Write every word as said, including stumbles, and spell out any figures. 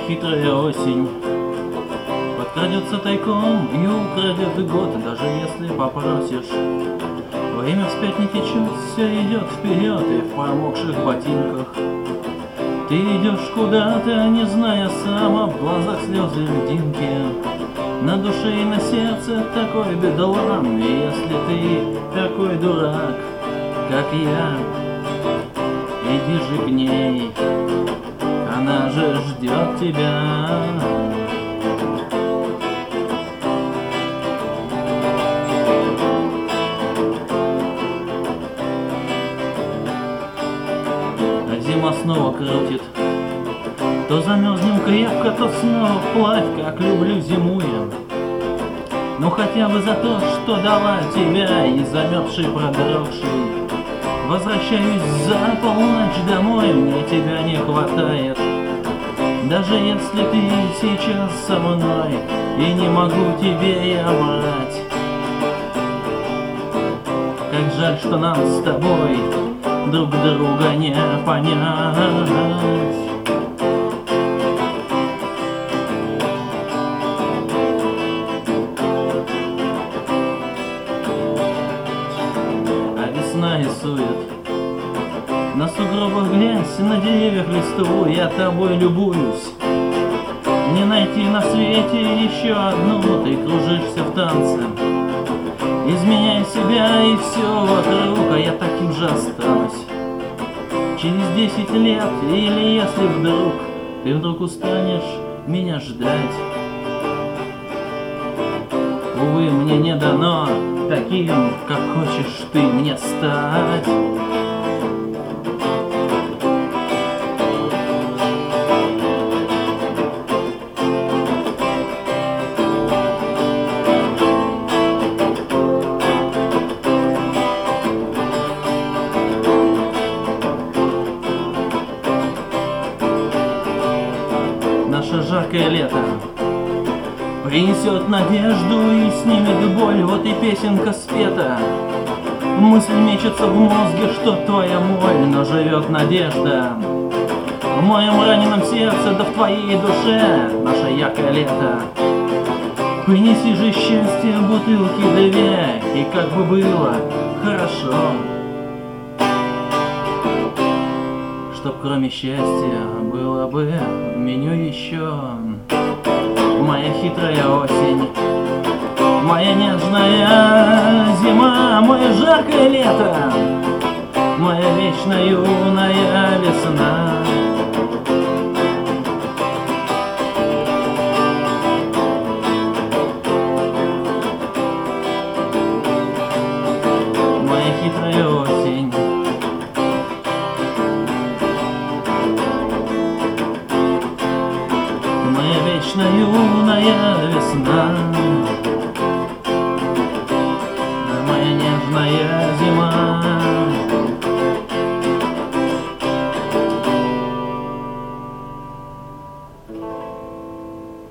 хитрая осень подкрадется тайком и украдет год, даже если попросишь. Время вспять не течет, все идет вперед, и в промокших ботинках ты идешь куда-то, не зная сам, а в глазах слезы льдинки. На душе и на сердце такой бедлам, и если ты такой дурак, как я, иди же к ней, она же ждет тебя. А зима снова крутит, то замерзнем крепко, то снова вплавь, как люблю зимуя. Ну хотя бы за то, что дала тебя, и замерзший, продрогший. Возвращаюсь за полночь домой, мне тебя не хватает. Даже если ты сейчас со мной, и не могу тебе я брать. Как жаль, что нам с тобой друг друга не понять. Рисует на сугробах грязь, на деревьях листву, я тобой любуюсь. Не найти на свете еще одну, ты кружишься в танце. Изменяй себя и все вокруг, а я таким же останусь. Через десять лет, или если вдруг ты вдруг устанешь меня ждать. Увы, мне не дано таким, как хочешь ты мне стать. Наше жаркое лето принесет надежду и снимет боль, вот и песенка спета. Мысль мечется в мозге, что твоя моль, но живет надежда. В моем раненом сердце, да в твоей душе наше яркое лето. Принеси же счастье бутылки две, и как бы было хорошо, чтоб кроме счастья было бы в меню еще. Моя хитрая осень, моя нежная зима, мое жаркое лето, моя вечно юная весна. Моя хитрая осень, моя вечно юная весна, моя нежная